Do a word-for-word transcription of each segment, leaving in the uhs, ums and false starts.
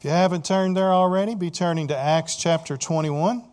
If you haven't turned there already, be turning to Acts chapter twenty-one.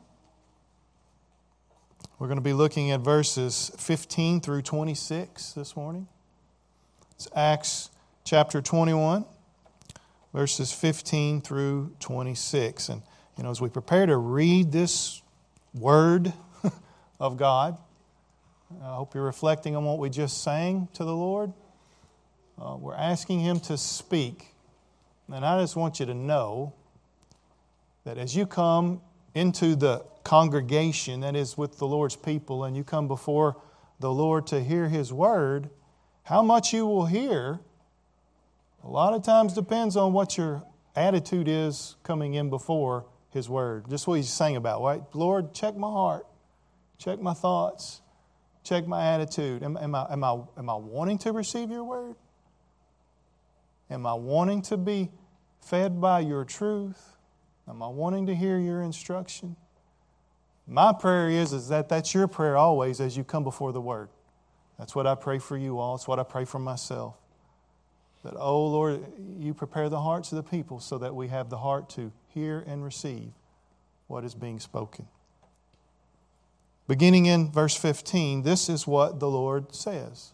We're going to be looking at verses fifteen through twenty-six this morning. It's Acts chapter twenty-one, verses fifteen through twenty-six. And, you know, as we prepare to read this word of God, I hope you're reflecting on what we just sang to the Lord. Uh, we're asking Him to speak. And I just want you to know that as you come into the congregation, that is with the Lord's people, and you come before the Lord to hear His word, how much you will hear a lot of times depends on what your attitude is coming in before His word. Just what He's saying about, right? Lord, check my heart, check my thoughts, check my attitude. Am, am, I, am, I, am I wanting to receive your word? Am I wanting to be fed by your truth? Am I wanting to hear your instruction? My prayer is, is that that's your prayer always as you come before the Word. That's what I pray for you all. It's what I pray for myself. That, oh Lord, you prepare the hearts of the people so that we have the heart to hear and receive what is being spoken. Beginning in verse fifteen, this is what the Lord says.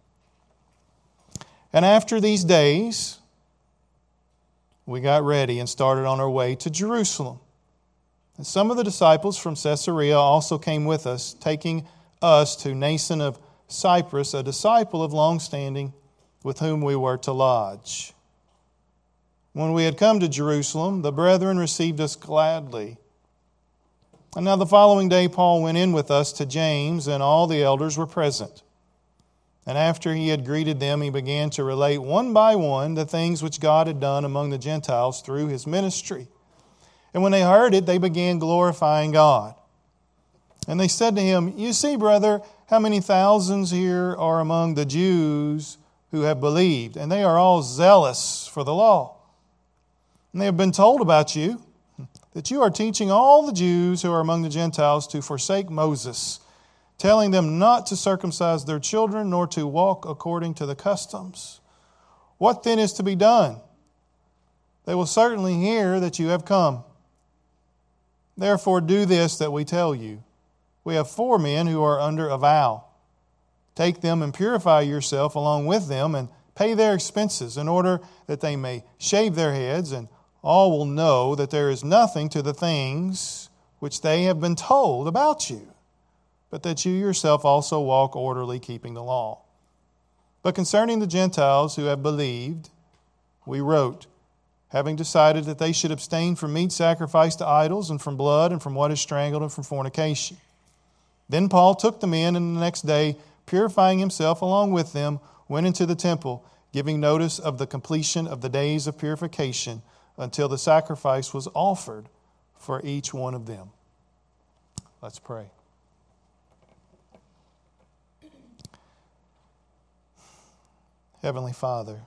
And after these days, we got ready and started on our way to Jerusalem. And some of the disciples from Caesarea also came with us, taking us to Mnason of Cyprus, a disciple of long standing, with whom we were to lodge. When we had come to Jerusalem, the brethren received us gladly. And now the following day Paul went in with us to James, and all the elders were present. And after he had greeted them, he began to relate one by one the things which God had done among the Gentiles through his ministry. And when they heard it, they began glorifying God. And they said to him, "You see, brother, how many thousands here are among the Jews who have believed, and they are all zealous for the law. And they have been told about you, that you are teaching all the Jews who are among the Gentiles to forsake Moses, telling them not to circumcise their children, nor to walk according to the customs. What then is to be done? They will certainly hear that you have come. Therefore do this that we tell you. We have four men who are under a vow. Take them and purify yourself along with them, and pay their expenses, in order that they may shave their heads, and all will know that there is nothing to the things which they have been told about you, but that you yourself also walk orderly, keeping the law. But concerning the Gentiles who have believed, we wrote, having decided that they should abstain from meat sacrificed to idols, and from blood, and from what is strangled, and from fornication. Then Paul took them in, and the next day, purifying himself along with them, went into the temple, giving notice of the completion of the days of purification, until the sacrifice was offered for each one of them." Let's pray. Heavenly Father,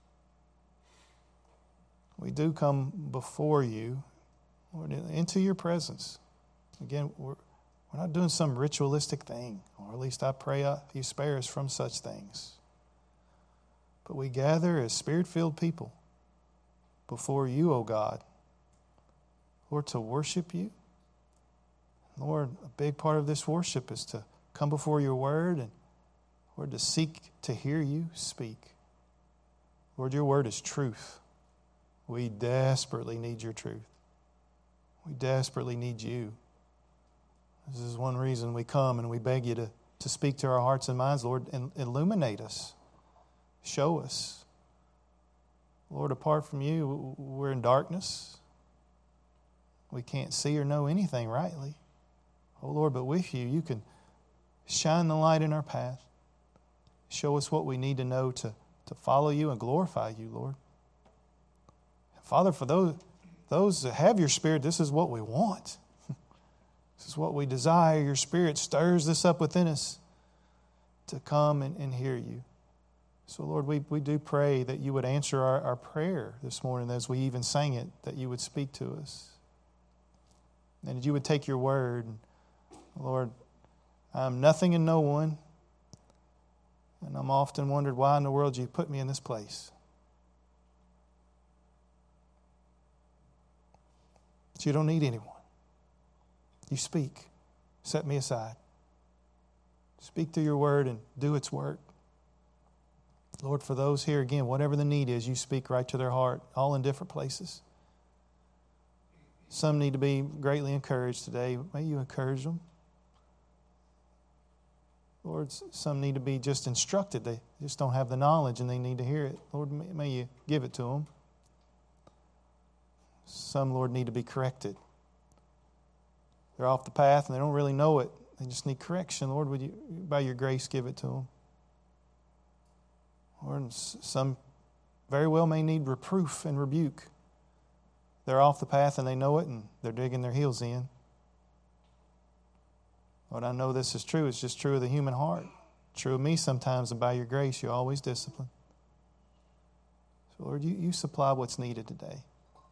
we do come before you, Lord, into your presence. Again, we're, we're not doing some ritualistic thing, or at least I pray you spare us from such things. But we gather as Spirit-filled people before you, O God, Lord, to worship you. Lord, a big part of this worship is to come before your word and, Lord, to seek to hear you speak. Lord, your word is truth. We desperately need your truth. We desperately need you. This is one reason we come and we beg you to, to speak to our hearts and minds, Lord, and illuminate us. Show us. Lord, apart from you, we're in darkness. We can't see or know anything rightly. Oh, Lord, but with you, you can shine the light in our path. Show us what we need to know to, to follow you and glorify you, Lord. Father, for those, those that have your Spirit, this is what we want. This is what we desire. Your Spirit stirs this up within us to come and, and hear you. So, Lord, we, we do pray that you would answer our, our prayer this morning as we even sang it, that you would speak to us. And that you would take your word. Lord, I'm nothing and no one. And I'm often wondered why in the world you put me in this place. But you don't need anyone. You speak. Set me aside. Speak through your word and do its work. Lord, for those here, again, whatever the need is, you speak right to their heart, all in different places. Some need to be greatly encouraged today. May you encourage them. Lord, some need to be just instructed. They just don't have the knowledge and they need to hear it. Lord, may you give it to them. Some, Lord, need to be corrected. They're off the path and they don't really know it. They just need correction. Lord, would you, by your grace, give it to them? Lord, some very well may need reproof and rebuke. They're off the path and they know it and they're digging their heels in. Lord, I know this is true. It's just true of the human heart. True of me sometimes, and by your grace, you always discipline. So, Lord, you, you supply what's needed today.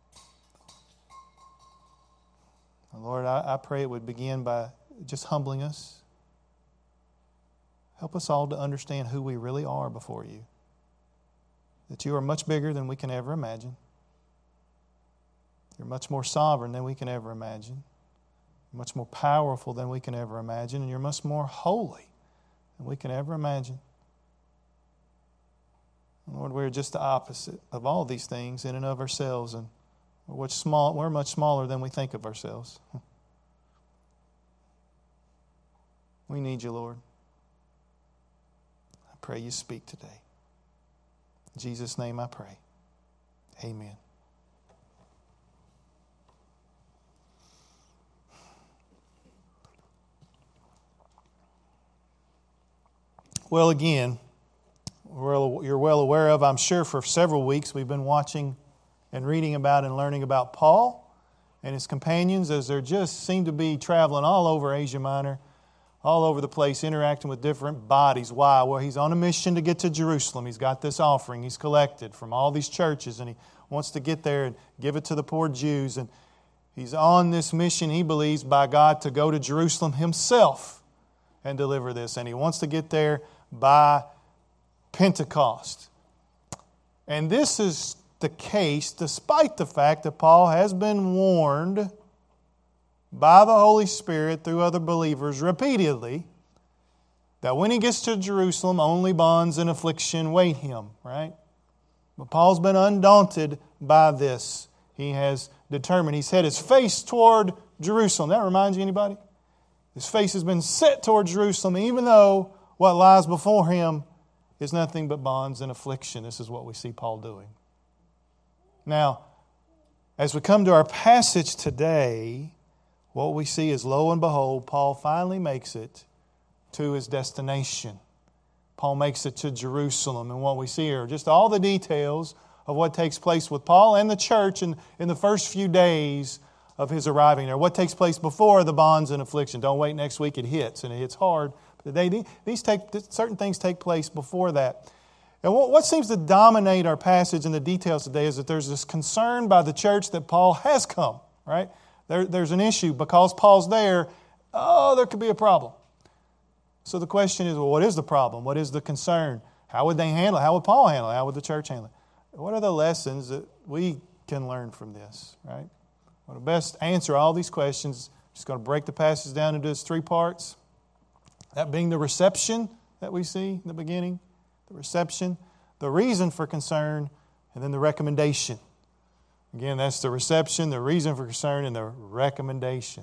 And Lord, I, I pray it would begin by just humbling us. Help us all to understand who we really are before you. That you are much bigger than we can ever imagine. You're much more sovereign than we can ever imagine. You're much more powerful than we can ever imagine. And you're much more holy than we can ever imagine. Lord, we're just the opposite of all these things in and of ourselves. And we're, small, we're much smaller than we think of ourselves. We need you, Lord. I pray you speak today. In Jesus' name I pray. Amen. Well, again, you're well aware of, I'm sure for several weeks we've been watching and reading about and learning about Paul and his companions as they just seem to be traveling all over Asia Minor, all over the place, interacting with different bodies. Why? Well, he's on a mission to get to Jerusalem. He's got this offering he's collected from all these churches, and he wants to get there and give it to the poor Jews. And he's on this mission, he believes, by God to go to Jerusalem himself and deliver this. And he wants to get there by Pentecost. And this is the case despite the fact that Paul has been warned by the Holy Spirit through other believers repeatedly that when he gets to Jerusalem, only bonds and affliction wait him, right? But Paul's been undaunted by this. He has determined, he's set his face toward Jerusalem. That reminds you anybody? His face has been set toward Jerusalem, even though what lies before him is nothing but bonds and affliction. This is what we see Paul doing. Now, as we come to our passage today, what we see is, lo and behold, Paul finally makes it to his destination. Paul makes it to Jerusalem. And what we see here are just all the details of what takes place with Paul and the church in, in the first few days of his arriving there. What takes place before the bonds and affliction. Don't wait next week, it hits, and it hits hard. But they, these take, certain things take place before that. And what, what seems to dominate our passage and the details today is that there's this concern by the church that Paul has come, right? There, there's an issue. Because Paul's there, oh, there could be a problem. So the question is, well, what is the problem? What is the concern? How would they handle it? How would Paul handle it? How would the church handle it? What are the lessons that we can learn from this, right? Well, to best answer all these questions, I'm just going to break the passage down into its three parts. That being the reception that we see in the beginning, the reception, the reason for concern, and then the recommendation. Again, that's the reception, the reason for concern, and the recommendation.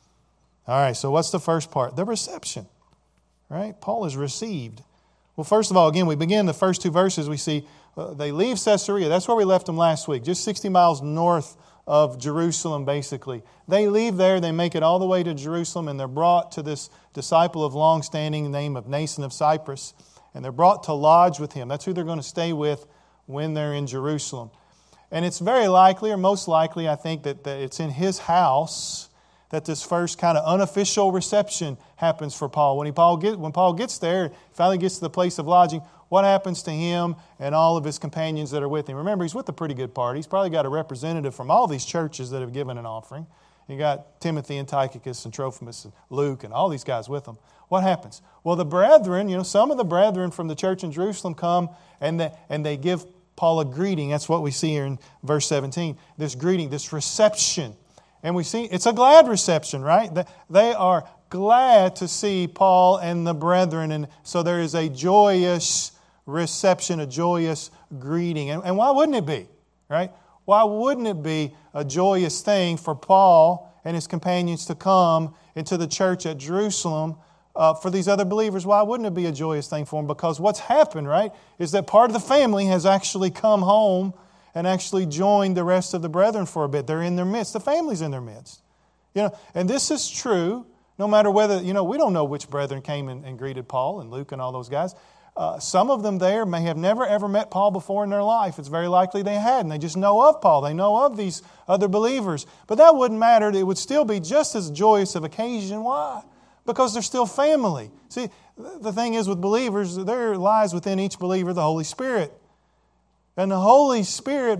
All right, so what's the first part? The reception, right? Paul is received. Well, first of all, again, we begin the first two verses. We see uh, they leave Caesarea. That's where we left them last week, just sixty miles north of Jerusalem, basically. They leave there, they make it all the way to Jerusalem, and they're brought to this disciple of long standing named of Nason of Cyprus, and they're brought to lodge with him. That's who they're going to stay with when they're in Jerusalem. And it's very likely, or most likely, I think, that, that it's in his house that this first kind of unofficial reception happens for Paul. When, he, Paul, get, when Paul gets there, finally gets to the place of lodging, what happens to him and all of his companions that are with him? Remember, he's with a pretty good party. He's probably got a representative from all these churches that have given an offering. You got Timothy and Tychicus and Trophimus and Luke and all these guys with them. What happens? Well, the brethren, you know, some of the brethren from the church in Jerusalem come and they, and they give Paul a greeting. That's what we see here in verse seventeen. This greeting, this reception. And we see it's a glad reception, right? They are glad to see Paul and the brethren. And so there is a joyous reception, a joyous greeting. And, and why wouldn't it be, right? Why wouldn't it be a joyous thing for Paul and his companions to come into the church at Jerusalem uh, for these other believers? Why wouldn't it be a joyous thing for them? Because what's happened, right, is that part of the family has actually come home and actually joined the rest of the brethren for a bit. They're in their midst. The family's in their midst. You know, and this is true no matter whether, you know, we don't know which brethren came and, and greeted Paul and Luke and all those guys. Uh, some of them there may have never ever met Paul before in their life. It's very likely they hadn't. They just know of Paul. They know of these other believers. But that wouldn't matter. It would still be just as joyous of occasion. Why? Because they're still family. See, the thing is with believers, there lies within each believer the Holy Spirit. And the Holy Spirit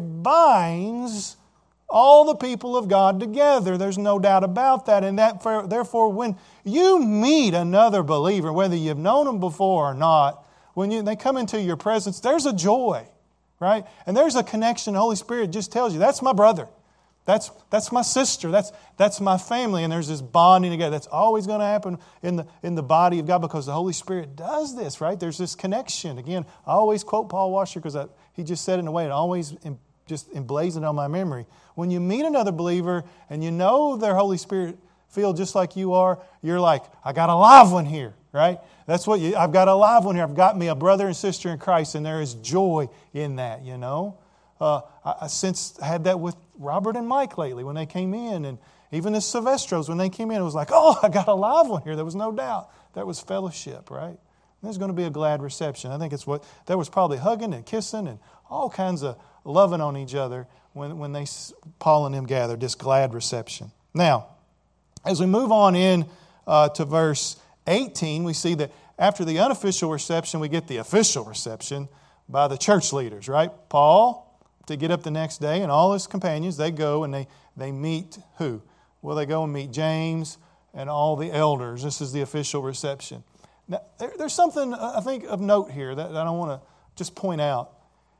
binds all the people of God together. There's no doubt about that. And that, therefore, when you meet another believer, whether you've known them before or not, when you, they come into your presence, there's a joy, right? And there's a connection. The Holy Spirit just tells you, that's my brother. That's, that's my sister. That's, that's my family. And there's this bonding together. That's always going to happen in the, in the body of God because the Holy Spirit does this, right? There's this connection. Again, I always quote Paul Washer because he just said it in a way that always em, just emblazoned on my memory. When you meet another believer and you know their Holy Spirit feel just like you are, you're like, I got a live one here, right? That's what you, I've got a live one here. I've got me a brother and sister in Christ, and there is joy in that, you know. Uh, I, I since had that with Robert and Mike lately when they came in, and even the Silvestros, when they came in, it was like, oh, I got a live one here. There was no doubt. That was fellowship, right? And there's going to be a glad reception. I think it's what, there was probably hugging and kissing and all kinds of loving on each other when, when they, Paul and them gathered, this glad reception. Now, as we move on in uh, to verse eighteen, we see that after the unofficial reception, we get the official reception by the church leaders, right? Paul, to get up the next day, and all his companions, they go and they, they meet who? Well, they go and meet James and all the elders. This is the official reception. Now, there, there's something, I think, of note here that, that I want to just point out.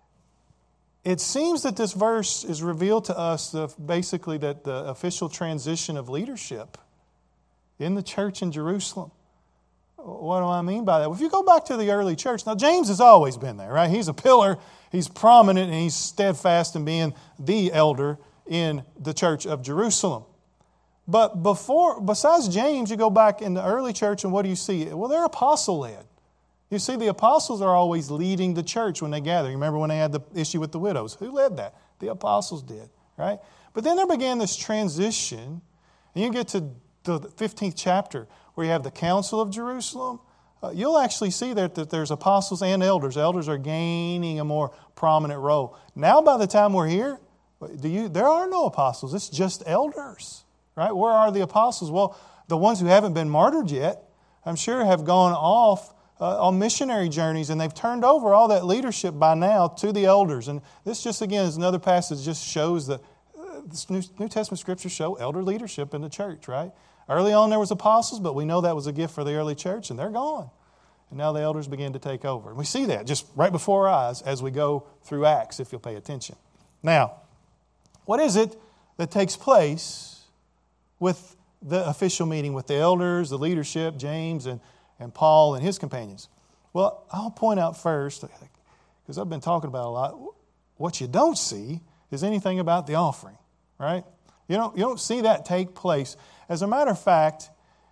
It seems that this verse is revealed to us the, basically that the official transition of leadership in the church in Jerusalem. What do I mean by that? Well, if you go back to the early church, now James has always been there, right? He's a pillar, he's prominent, and he's steadfast in being the elder in the church of Jerusalem. But before, besides James, you go back in the early church, and what do you see? Well, they're apostle-led. You see, the apostles are always leading the church when they gather. You remember when they had the issue with the widows? Who led that? The apostles did, right? But then there began this transition, and you get to the fifteenth chapter, where you have the Council of Jerusalem. Uh, you'll actually see that, that there's apostles and elders. Elders are gaining a more prominent role. Now, by the time we're here, do you? there are no apostles. It's just elders, right? Where are the apostles? Well, the ones who haven't been martyred yet, I'm sure, have gone off uh, on missionary journeys, and they've turned over all that leadership by now to the elders. And this just, again, is another passage that just shows that uh, this New, New Testament scriptures show elder leadership in the church, right? Early on there was apostles, but we know that was a gift for the early church, and they're gone. And now the elders begin to take over. And we see that just right before our eyes as we go through Acts, if you'll pay attention. Now, what is it that takes place with the official meeting, with the elders, the leadership, James and, and Paul and his companions? Well, I'll point out first, because I've been talking about a lot, what you don't see is anything about the offering, right? You don't, you don't see that take place. As a matter of fact,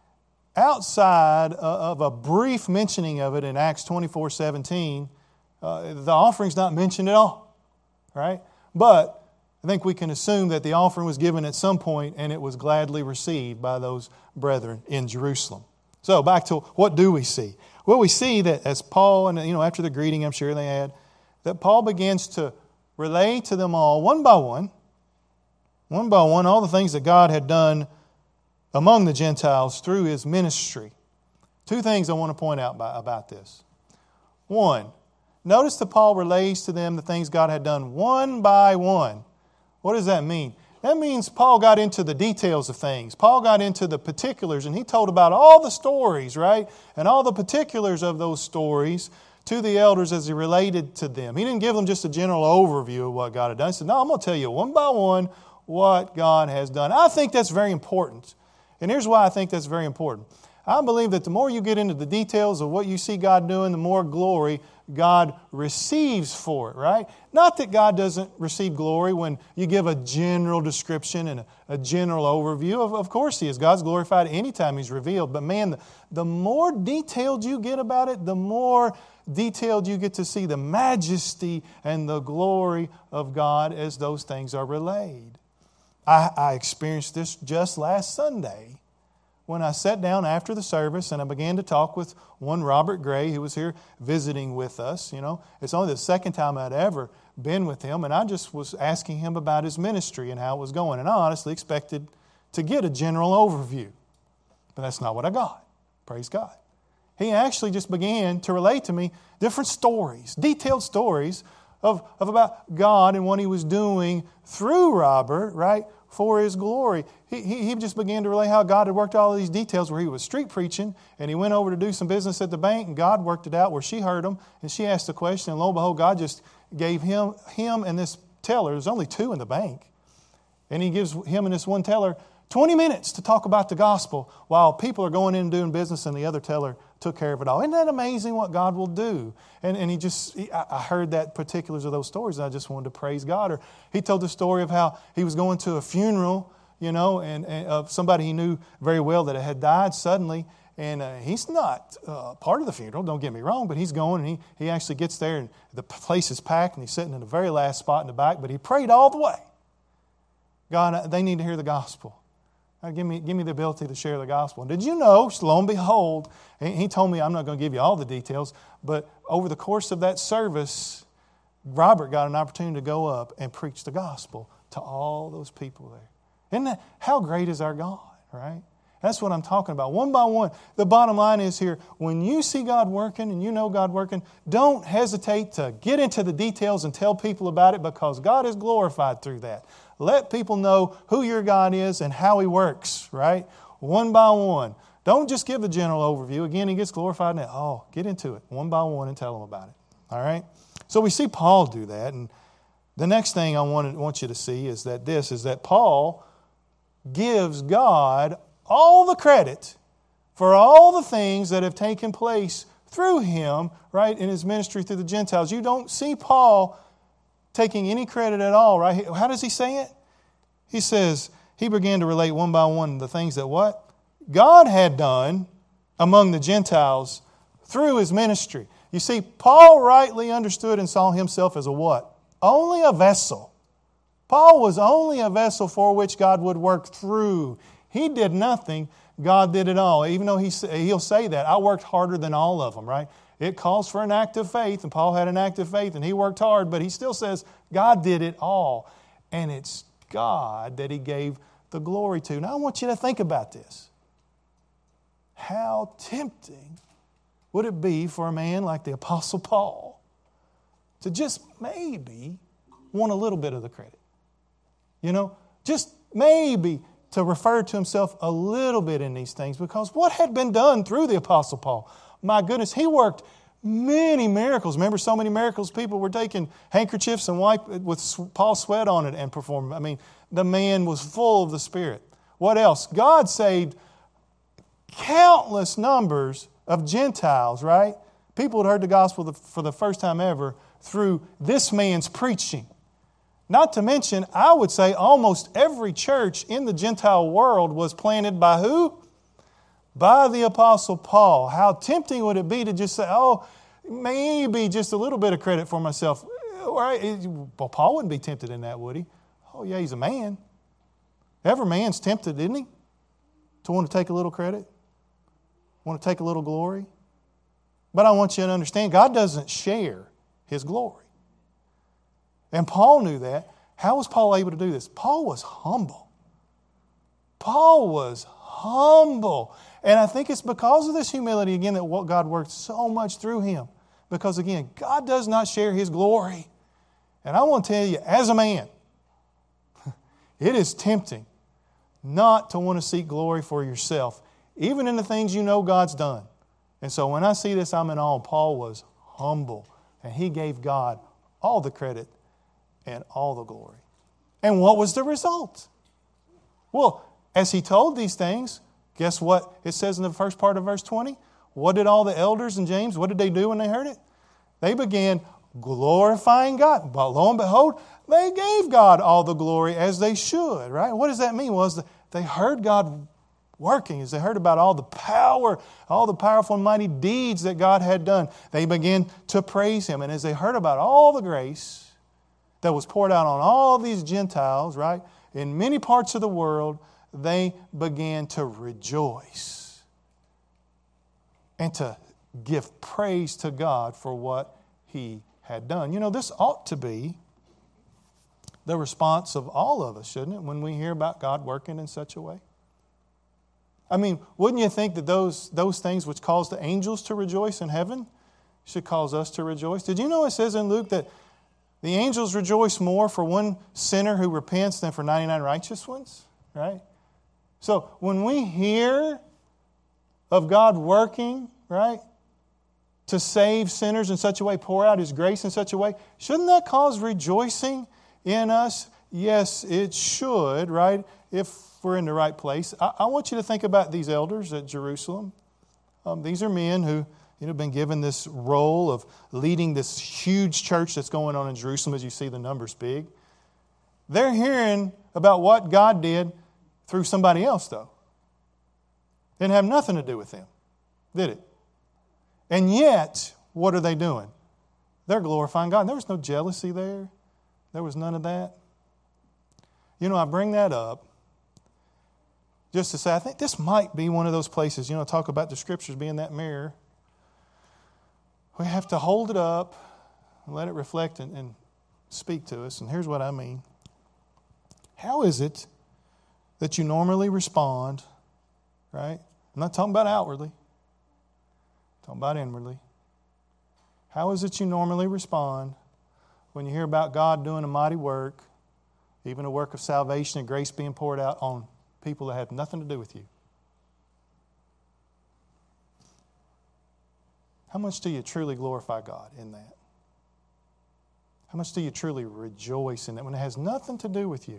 outside of a brief mentioning of it in Acts twenty-four seventeen, uh, the offering's not mentioned at all, right? But I think we can assume that the offering was given at some point and it was gladly received by those brethren in Jerusalem. So back to what do we see? Well, we see that as Paul, and you know, after the greeting I'm sure they had, that Paul begins to relay to them all one by one, one by one, all the things that God had done among the Gentiles through his ministry. Two things I want to point out by, about this. One, notice that Paul relays to them the things God had done one by one. What does that mean? That means Paul got into the details of things. Paul got into the particulars, and he told about all the stories, right? And all the particulars of those stories to the elders as he related to them. He didn't give them just a general overview of what God had done. He said, no, I'm going to tell you one by one what God has done. I think that's very important. And here's why I think that's very important. I believe that the more you get into the details of what you see God doing, the more glory God receives for it, right? Not that God doesn't receive glory when you give a general description and a, a general overview. Of, of course He is. God's glorified anytime He's revealed. But man, the, the more detailed you get about it, the more detailed you get to see the majesty and the glory of God as those things are relayed. I, I experienced this just last Sunday when I sat down after the service and I began to talk with one Robert Gray who was here visiting with us. You know, it's only the second time I'd ever been with him, and I just was asking him about his ministry and how it was going. And I honestly expected to get a general overview, but that's not what I got. Praise God. He actually just began to relate to me different stories, detailed stories of, of about God and what He was doing through Robert, right, for His glory. He, he, he just began to relate how God had worked all of these details where he was street preaching and he went over to do some business at the bank and God worked it out where she heard him and she asked a question and lo and behold, God just gave him, him and this teller, there's only two in the bank, and He gives him and this one teller twenty minutes to talk about the gospel while people are going in and doing business and the other teller took care of it all. Isn't that amazing what God will do? And and he just, he, I heard that particulars of those stories and I just wanted to praise God. Or he told the story of how he was going to a funeral, you know, and, and of somebody he knew very well that had died suddenly. And uh, he's not uh, part of the funeral, don't get me wrong, but he's going and he, he actually gets there and the place is packed and he's sitting in the very last spot in the back, but he prayed all the way. God, they need to hear the gospel. Give me, give me the ability to share the gospel. And did you know, lo and behold, he told me, I'm not going to give you all the details, but over the course of that service, Robert got an opportunity to go up and preach the gospel to all those people there. Isn't that, how great is our God, right? That's what I'm talking about. One by one, the bottom line is here, when you see God working and you know God working, don't hesitate to get into the details and tell people about it because God is glorified through that. Let people know who your God is and how He works, right? One by one. Don't just give a general overview. Again, He gets glorified in it. Oh, get into it one by one and tell them about it. All right? So we see Paul do that. And the next thing I want, want you to see is that this, is that Paul gives God all the credit for all the things that have taken place through him, right, in his ministry through the Gentiles. You don't see Paul taking any credit at all, right? How does he say it? He says, he began to relate one by one the things that what? God had done among the Gentiles through his ministry. You see, Paul rightly understood and saw himself as a what? Only a vessel. Paul was only a vessel for which God would work through. He did nothing. God did it all. Even though he, he'll say that, I worked harder than all of them, right? It calls for an act of faith, and Paul had an act of faith, and he worked hard, but he still says God did it all. And it's God that he gave the glory to. Now I want you to think about this. How tempting would it be for a man like the Apostle Paul to just maybe want a little bit of the credit? You know, just maybe to refer to himself a little bit in these things, because what had been done through the Apostle Paul? My goodness, he worked many miracles. Remember, so many miracles, people were taking handkerchiefs and wipe with Paul's sweat on it and performing. I mean, the man was full of the Spirit. What else? God saved countless numbers of Gentiles, right? People had heard the gospel for the first time ever through this man's preaching. Not to mention, I would say almost every church in the Gentile world was planted by who? By the Apostle Paul. How tempting would it be to just say, oh, maybe just a little bit of credit for myself. Right? Well, Paul wouldn't be tempted in that, would he? Oh, yeah, he's a man. Every man's tempted, isn't he? To want to take a little credit? Want to take a little glory? But I want you to understand, God doesn't share His glory. And Paul knew that. How was Paul able to do this? Paul was humble. Paul was humble. And I think it's because of this humility, again, that what God worked so much through him. Because, again, God does not share His glory. And I want to tell you, as a man, it is tempting not to want to seek glory for yourself, even in the things you know God's done. And so when I see this, I'm in awe. Paul was humble, and he gave God all the credit and all the glory. And what was the result? Well, as he told these things, guess what it says in the first part of verse twenty? What did all the elders and James, what did they do when they heard it? They began glorifying God. But lo and behold, they gave God all the glory as they should, right? What does that mean? Was well, they heard God working, as they heard about all the power, all the powerful and mighty deeds that God had done. They began to praise Him. And as they heard about all the grace that was poured out on all these Gentiles, right, in many parts of the world, they began to rejoice and to give praise to God for what He had done. You know, this ought to be the response of all of us, shouldn't it, when we hear about God working in such a way? I mean, wouldn't you think that those, those things which cause the angels to rejoice in heaven should cause us to rejoice? Did you know it says in Luke that the angels rejoice more for one sinner who repents than for ninety-nine righteous ones? Right? So when we hear of God working, right, to save sinners in such a way, pour out His grace in such a way, shouldn't that cause rejoicing in us? Yes, it should, right, if we're in the right place. I, I want you to think about these elders at Jerusalem. Um, these are men who, you know, been given this role of leading this huge church that's going on in Jerusalem, as you see the numbers big. They're hearing about what God did through somebody else, though. Didn't have nothing to do with them, did it? And yet, what are they doing? They're glorifying God. There was no jealousy there. There was none of that. You know, I bring that up just to say, I think this might be one of those places, you know, talk about the Scriptures being that mirror. We have to hold it up and let it reflect and, and speak to us. And here's what I mean. How is it that you normally respond, right? I'm not talking about outwardly. I'm talking about inwardly. How is it you normally respond when you hear about God doing a mighty work, even a work of salvation and grace being poured out on people that have nothing to do with you? How much do you truly glorify God in that? How much do you truly rejoice in that when it has nothing to do with you?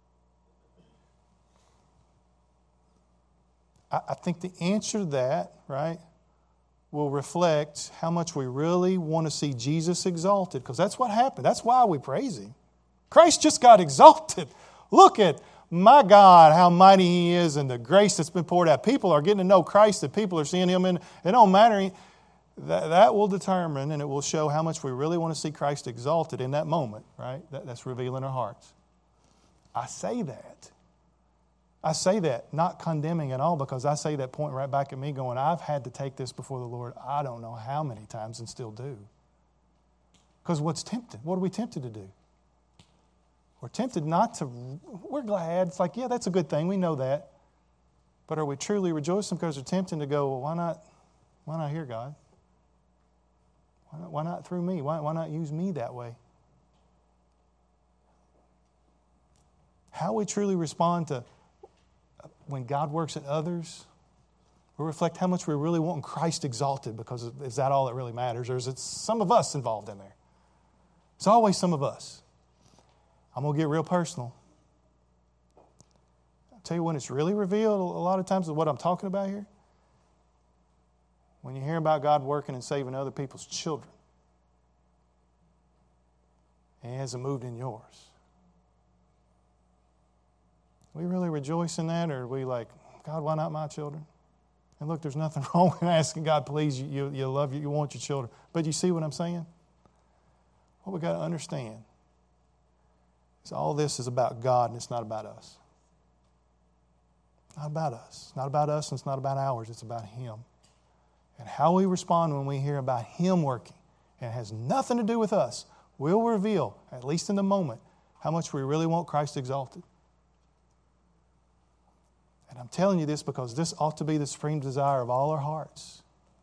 I, I think the answer to that, right, will reflect how much we really want to see Jesus exalted, because that's what happened. That's why we praise Him. Christ just got exalted. Look at my God, how mighty He is and the grace that's been poured out. People are getting to know Christ, that people are seeing Him in. It don't matter. That, that will determine and it will show how much we really want to see Christ exalted in that moment, right? That, that's revealing our hearts. I say that. I say that not condemning at all, because I say that pointing right back at me going, I've had to take this before the Lord I don't know how many times and still do. Because what's tempted? What are we tempted to do? We're tempted not to, we're glad. It's like, yeah, that's a good thing. We know that. But are we truly rejoicing because we're tempted to go, well, why not, why not hear God? Why not, why not through me? Why, why not use me that way? How we truly respond to when God works in others will reflect how much we really want Christ exalted, because is that all that really matters? Or is it some of us involved in there? It's always some of us. I'm going to get real personal. I'll tell you when it's really revealed a lot of times of what I'm talking about here. When you hear about God working and saving other people's children, and He hasn't moved in yours. We really rejoice in that, or are we like, God, why not my children? And look, there's nothing wrong with asking God, please, you, you, you love you, you want your children. But you see what I'm saying? What we got to understand is all this is about God, and it's not about us. Not about us. It's not about us, and it's not about ours. It's about Him. And how we respond when we hear about Him working, and it has nothing to do with us, will reveal, at least in the moment, how much we really want Christ exalted. And I'm telling you this because this ought to be the supreme desire of all our hearts.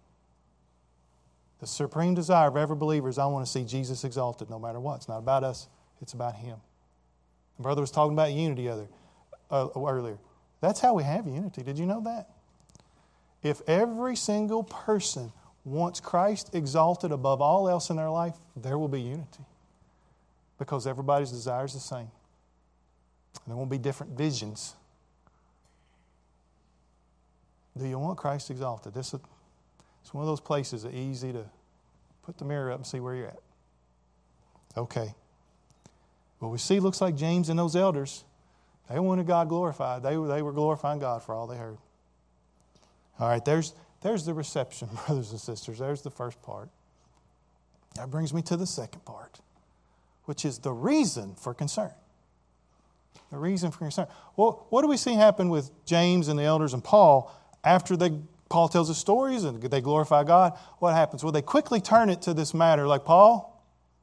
The supreme desire of every believer is I want to see Jesus exalted no matter what. It's not about us, it's about Him. My brother was talking about unity other, uh, earlier. That's how we have unity. Did you know that? If every single person wants Christ exalted above all else in their life, there will be unity. Because everybody's desire is the same. There won't be different visions. Do you want Christ exalted? This is, it's one of those places that easy to put the mirror up and see where you're at. Okay. Well, we see, looks like James and those elders, they wanted God glorified. They, they were glorifying God for all they heard. All right, there's, there's the reception, brothers and sisters. There's the first part. That brings me to the second part, which is the reason for concern. The reason for concern. Well, what do we see happen with James and the elders and Paul after they, Paul tells the stories and they glorify God? What happens? Well, they quickly turn it to this matter like, Paul,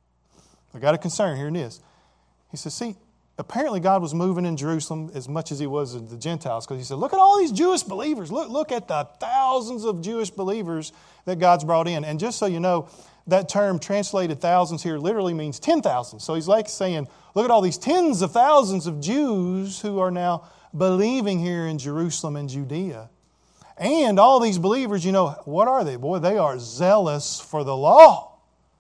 I got a concern. Here it is. He says, see, apparently God was moving in Jerusalem as much as he was in the Gentiles, because he said, look at all these Jewish believers. Look, look at the thousands of Jewish believers that God's brought in. And just so you know, that term translated thousands here literally means ten thousand. So he's like saying, look at all these tens of thousands of Jews who are now believing here in Jerusalem and Judea. And all these believers, you know, what are they? Boy, they are zealous for the law.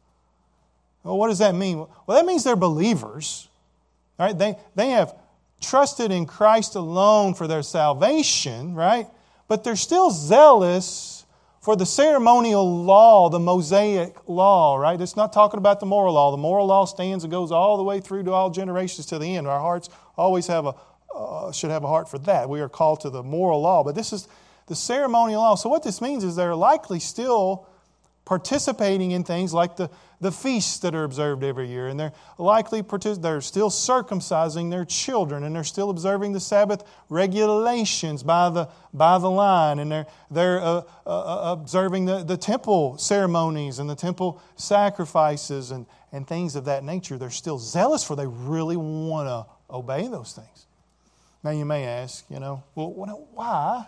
Well, what does that mean? Well, that means they're believers. All right? They, they have trusted in Christ alone for their salvation, right? But they're still zealous for the ceremonial law, the Mosaic law, right? It's not talking about the moral law. The moral law stands and goes all the way through to all generations to the end. Our hearts always have a uh, should have a heart for that. We are called to the moral law, but this is the ceremonial law. So what this means is they're likely still participating in things like the, the feasts that are observed every year, and they're likely partic- they're still circumcising their children, and they're still observing the Sabbath regulations by the by the line, and they're they're uh, uh, observing the, the temple ceremonies and the temple sacrifices and, and things of that nature. They're still zealous for. They really want to obey those things. Now you may ask, you know, well, why?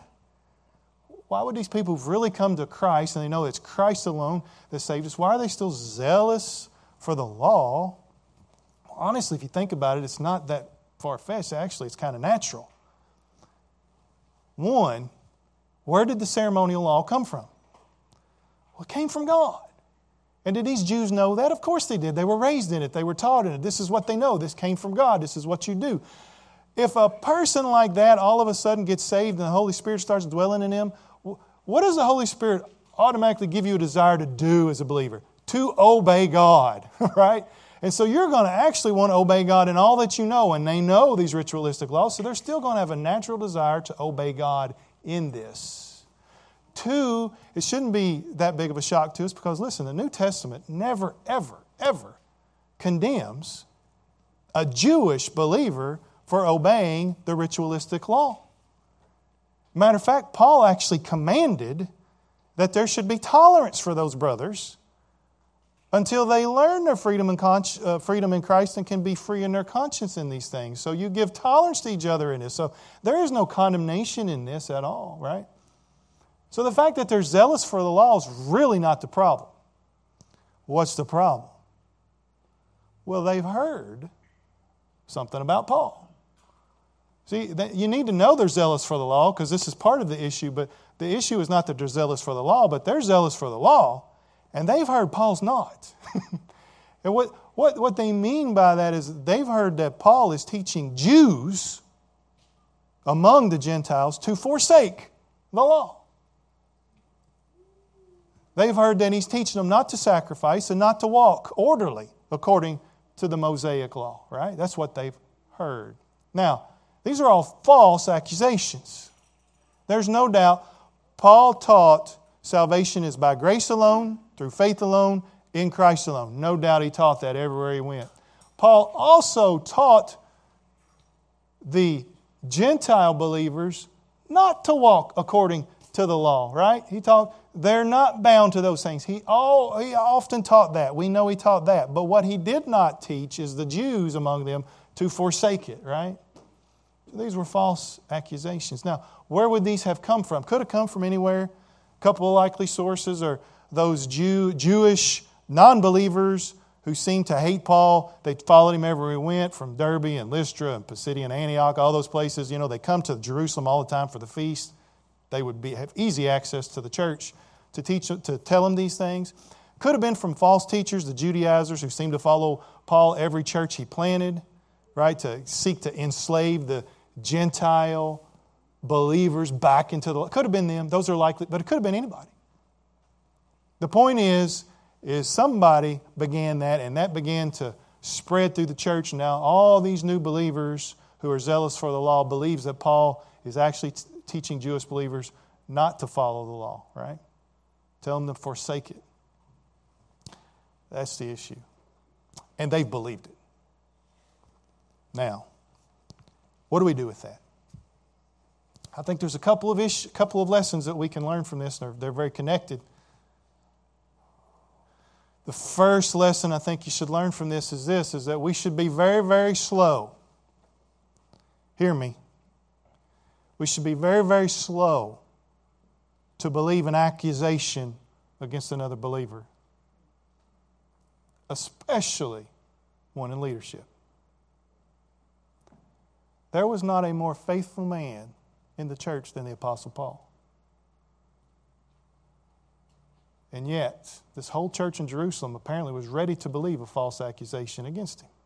Why would these people who've really come to Christ, and they know it's Christ alone that saved us, why are they still zealous for the law? Honestly, if you think about it, it's not that far-fetched. Actually, it's kind of natural. One, where did the ceremonial law come from? Well, it came from God. And did these Jews know that? Of course they did. They were raised in it. They were taught in it. This is what they know. This came from God. This is what you do. If a person like that all of a sudden gets saved and the Holy Spirit starts dwelling in him, what does the Holy Spirit automatically give you a desire to do as a believer? To obey God, right? And so you're going to actually want to obey God in all that you know, and they know these ritualistic laws, so they're still going to have a natural desire to obey God in this. Two, it shouldn't be that big of a shock to us because, listen, the New Testament never, ever, ever condemns a Jewish believer for obeying the ritualistic law. Matter of fact, Paul actually commanded that there should be tolerance for those brothers until they learn their freedom in, con- uh, freedom in Christ and can be free in their conscience in these things. So you give tolerance to each other in this. So there is no condemnation in this at all, right? So the fact that they're zealous for the law is really not the problem. What's the problem? Well, they've heard something about Paul. See, you need to know they're zealous for the law because this is part of the issue, but the issue is not that they're zealous for the law, but they're zealous for the law, and they've heard Paul's not. And what, what, what they mean by that is they've heard that Paul is teaching Jews among the Gentiles to forsake the law. They've heard that he's teaching them not to sacrifice and not to walk orderly according to the Mosaic law, right? That's what they've heard. Now, these are all false accusations. There's no doubt Paul taught salvation is by grace alone, through faith alone, in Christ alone. No doubt he taught that everywhere he went. Paul also taught the Gentile believers not to walk according to the law, right? He taught they're not bound to those things. He, all, he often taught that. We know he taught that. But what he did not teach is the Jews among them to forsake it, right? These were false accusations. Now, where would these have come from? Could have come from anywhere. A couple of likely sources are those Jew, Jewish non-believers who seemed to hate Paul. They followed him everywhere he went, from Derbe and Lystra and Pisidian Antioch, all those places. You know, they come to Jerusalem all the time for the feast. They would be, have easy access to the church to teach, to tell them these things. Could have been from false teachers, the Judaizers who seemed to follow Paul every church he planted. right, to seek to enslave the Gentile believers back into the... It could have been them. Those are likely, but it could have been anybody. The point is, is somebody began that, and that began to spread through the church. And now all these new believers who are zealous for the law believes that Paul is actually t- teaching Jewish believers not to follow the law, right? Tell them to forsake it. That's the issue. And they've believed it. Now, what do we do with that? I think there's a couple of issues, couple of lessons that we can learn from this. They're, they're very connected. The first lesson I think you should learn from this is this, is that we should be very, very slow. Hear me. We should be very, very slow to believe an accusation against another believer, especially one in leadership. There was not a more faithful man in the church than the Apostle Paul. And yet, this whole church in Jerusalem apparently was ready to believe a false accusation against him.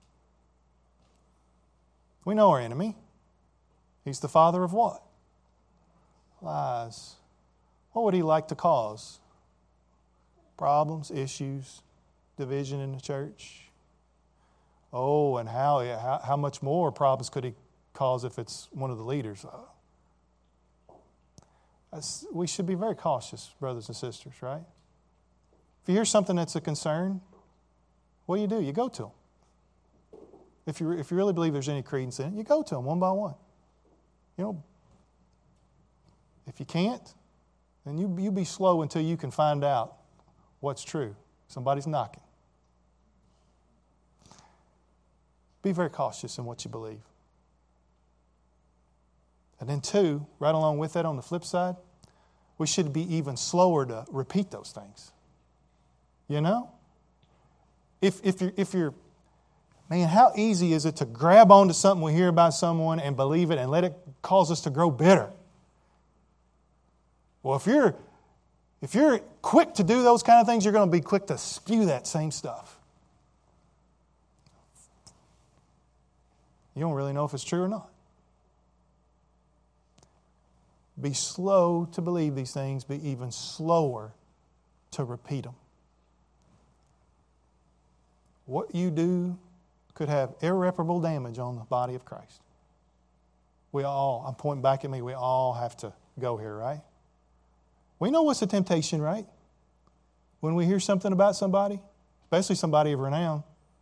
We know our enemy. He's the father of what? Lies. What would he like to cause? Problems, issues, division in the church. Oh, and how, how, how much more problems could he cause if it's one of the leaders? Uh, we should be very cautious, brothers and sisters, right? If you hear something that's a concern, what do you do? You go to them. If you, if you really believe there's any credence in it, you go to them one by one. You know, if you can't, then you, you be slow until you can find out what's true. Somebody's knocking. Be very cautious in what you believe. And then two, right along with that on the flip side, we should be even slower to repeat those things. You know? If, if, you're, if you're, man, how easy is it to grab onto something we hear about someone and believe it and let it cause us to grow bitter? Well, if you're, if you're quick to do those kind of things, you're going to be quick to spew that same stuff. You don't really know if it's true or not. Be slow to believe these things, be even slower to repeat them. What you do could have irreparable damage on the body of Christ. We all, I'm pointing back at me, we all have to go here, right? We know what's a temptation, right? When we hear something about somebody, especially somebody of renown,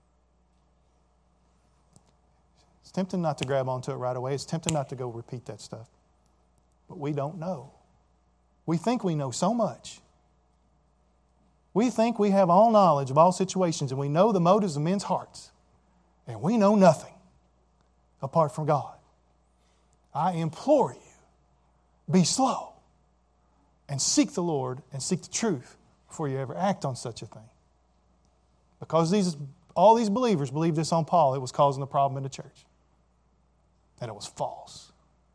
it's tempting not to grab onto it right away. It's tempting not to go repeat that stuff. But we don't know. We think we know so much. We think we have all knowledge of all situations, and we know the motives of men's hearts. And we know nothing apart from God. I implore you, be slow and seek the Lord and seek the truth before you ever act on such a thing. Because these, all these believers believed this on Paul, it was causing a problem in the church. And it was false.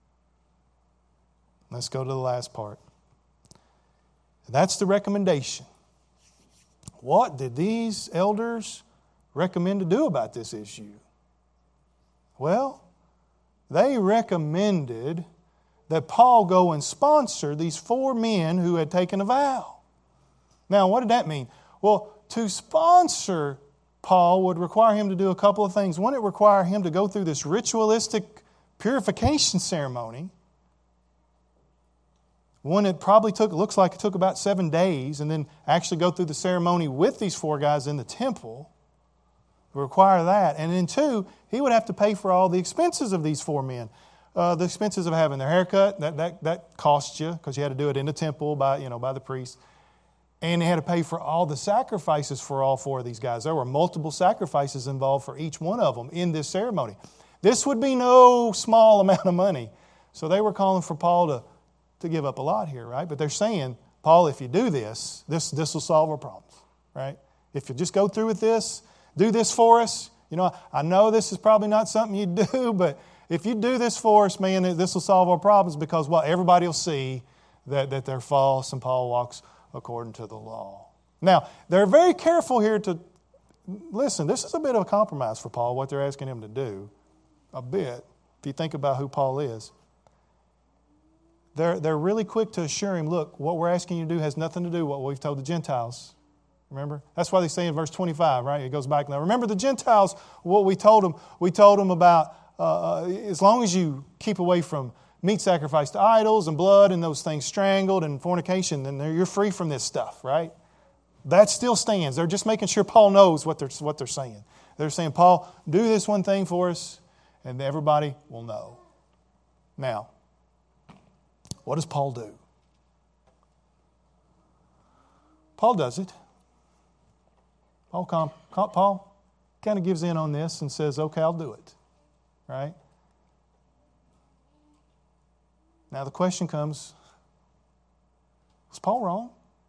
Let's go to the last part. That's the recommendation. What did these elders recommend to do about this issue? Well, they recommended that Paul go and sponsor these four men who had taken a vow. Now, what did that mean? Well, to sponsor Paul would require him to do a couple of things. One, it required him to go through this ritualistic purification ceremony. One, it probably took, looks like it took about seven days, and then actually go through the ceremony with these four guys in the temple. Require that. And then two, he would have to pay for all the expenses of these four men. Uh, the expenses of having their haircut, that that that cost you, because you had to do it in the temple by, you know, by the priest. And they had to pay for all the sacrifices for all four of these guys. There were multiple sacrifices involved for each one of them in this ceremony. This would be no small amount of money. So they were calling for Paul to, to give up a lot here, right? But they're saying, Paul, if you do this, this, this will solve our problems, right? If you just go through with this, do this for us. You know, I know this is probably not something you do, but if you do this for us, man, this will solve our problems, because, well, everybody will see that, that they're false and Paul walks according to the law. Now, they're very careful here to, listen, this is a bit of a compromise for Paul, what they're asking him to do. a bit, if you think about who Paul is. They're, they're really quick to assure him, look, what we're asking you to do has nothing to do with what we've told the Gentiles. Remember? That's why they say in verse twenty-five, right? It goes back now. Remember the Gentiles, what we told them. We told them about uh, as long as you keep away from meat sacrificed to idols and blood and those things strangled and fornication, then you're free from this stuff, right? That still stands. They're just making sure Paul knows what they're, what they're saying. They're saying, Paul, do this one thing for us, and everybody will know. Now, what does Paul do? Paul does it. Paul, com- Paul kind of gives in on this and says, okay, I'll do it. Right? Now the question comes, was Paul wrong?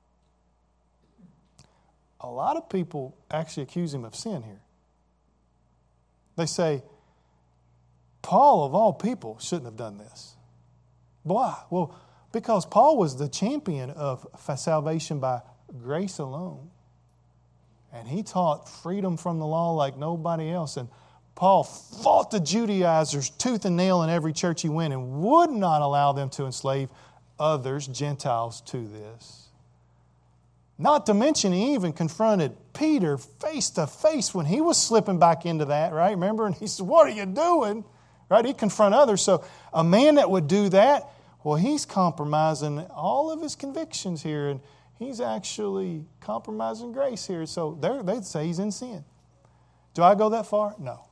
A lot of people actually accuse him of sin here. They say, Paul, of all people, shouldn't have done this. Why? Well, because Paul was the champion of salvation by grace alone. And he taught freedom from the law like nobody else. And Paul fought the Judaizers tooth and nail in every church he went and would not allow them to enslave others, Gentiles, to this. Not to mention he even confronted Peter face to face when he was slipping back into that, right? Remember? And he said, what are you doing? Right? He'd confront others. So a man that would do that, well, he's compromising all of his convictions here. And he's actually compromising grace here. So they'd say he's in sin. Do I go that far? No.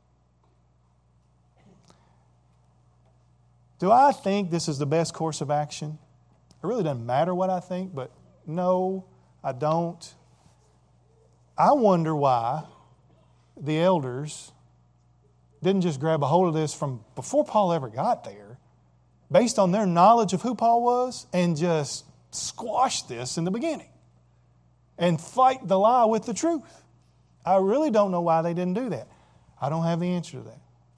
Do I think this is the best course of action? It really doesn't matter what I think, but no, I don't. I wonder why the elders didn't just grab a hold of this from before Paul ever got there, based on their knowledge of who Paul was, and just squash this in the beginning and fight the lie with the truth. I really don't know why they didn't do that. I don't have the answer to that.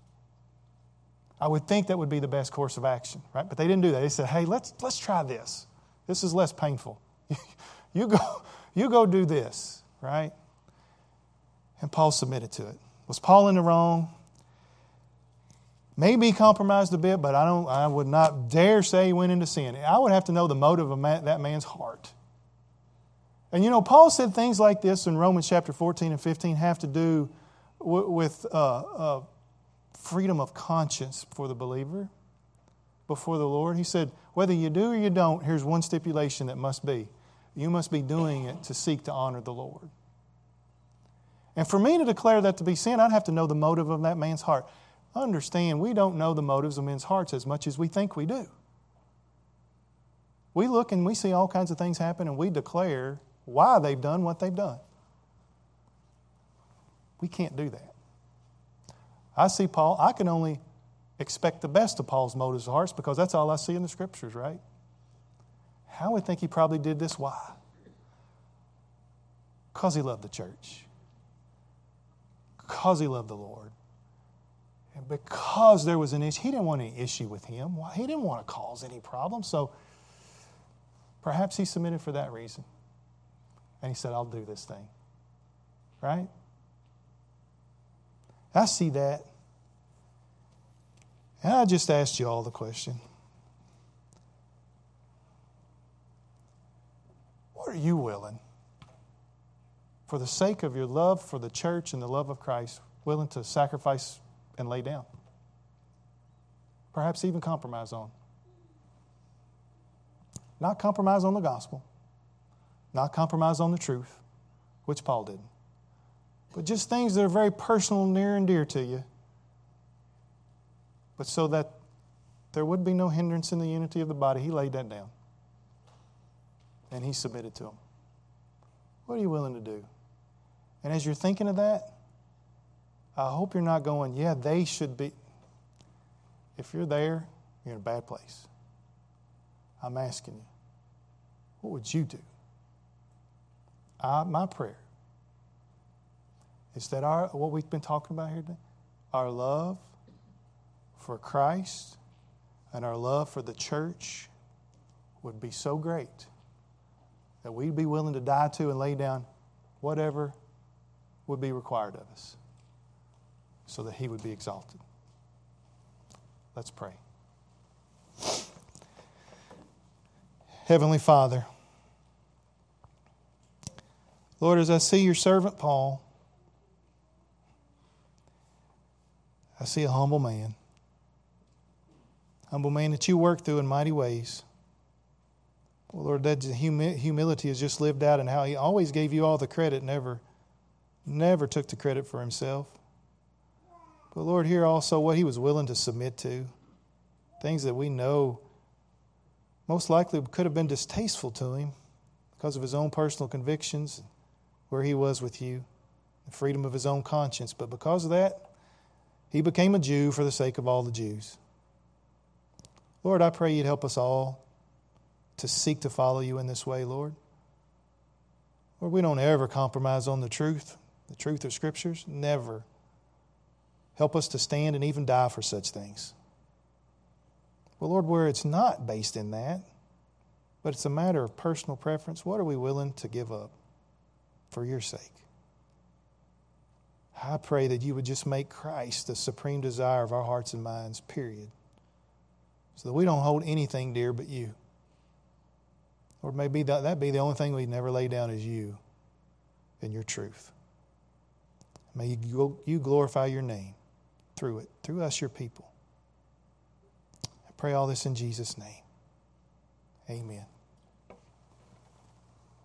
I would think that would be the best course of action, right? But they didn't do that. They said, hey, let's let's try this. This is less painful. you go you go do this, right? And Paul submitted to it. Was Paul in the wrong? Maybe he compromised a bit, but I don't. I would not dare say he went into sin. I would have to know the motive of man, that man's heart. And you know, Paul said things like this in Romans chapter fourteen and fifteen have to do w- with uh, uh, freedom of conscience for the believer before the Lord. He said, whether you do or you don't, here's one stipulation that must be. You must be doing it to seek to honor the Lord. And for me to declare that to be sin, I'd have to know the motive of that man's heart. Understand, we don't know the motives of men's hearts as much as we think we do. We look and we see all kinds of things happen and we declare why they've done what they've done. We can't do that. I see Paul, I can only expect the best of Paul's motives of hearts because that's all I see in the Scriptures, right? I would think he probably did this. Why? Because he loved the church. Because he loved the Lord. And because there was an issue, he didn't want any issue with him. He didn't want to cause any problem. So perhaps he submitted for that reason. And he said, I'll do this thing. Right? I see that. And I just asked you all the question. What are you willing, for the sake of your love for the church and the love of Christ, willing to sacrifice and lay down? Perhaps even compromise on. Not compromise on the gospel. Not compromise on the truth, which Paul didn't. But just things that are very personal, near and dear to you. But so that there would be no hindrance in the unity of the body, he laid that down. And he submitted to him. What are you willing to do? And as you're thinking of that, I hope you're not going, yeah, they should be. If you're there, you're in a bad place. I'm asking you, what would you do? I, my prayer is that our what we've been talking about here today, our love for Christ and our love for the church would be so great that we'd be willing to die to and lay down whatever would be required of us so that he would be exalted. Let's pray. Heavenly Father, Lord, as I see your servant Paul, I see a humble man. Humble man that you work through in mighty ways. Well, Lord, that humi- humility is just lived out in how he always gave you all the credit, never, never took the credit for himself. But Lord, here also what he was willing to submit to. Things that we know most likely could have been distasteful to him because of his own personal convictions, where he was with you, the freedom of his own conscience. But because of that, he became a Jew for the sake of all the Jews. Lord, I pray you'd help us all to seek to follow you in this way, Lord. Lord, we don't ever compromise on the truth, the truth of Scriptures, never. Help us to stand and even die for such things. Well, Lord, where it's not based in that, but it's a matter of personal preference, what are we willing to give up for your sake? I pray that you would just make Christ the supreme desire of our hearts and minds, period. So that we don't hold anything dear but you. Lord, maybe that, that be the only thing we never lay down is you and your truth. May you, you glorify your name through it, through us, your people. I pray all this in Jesus' name. Amen.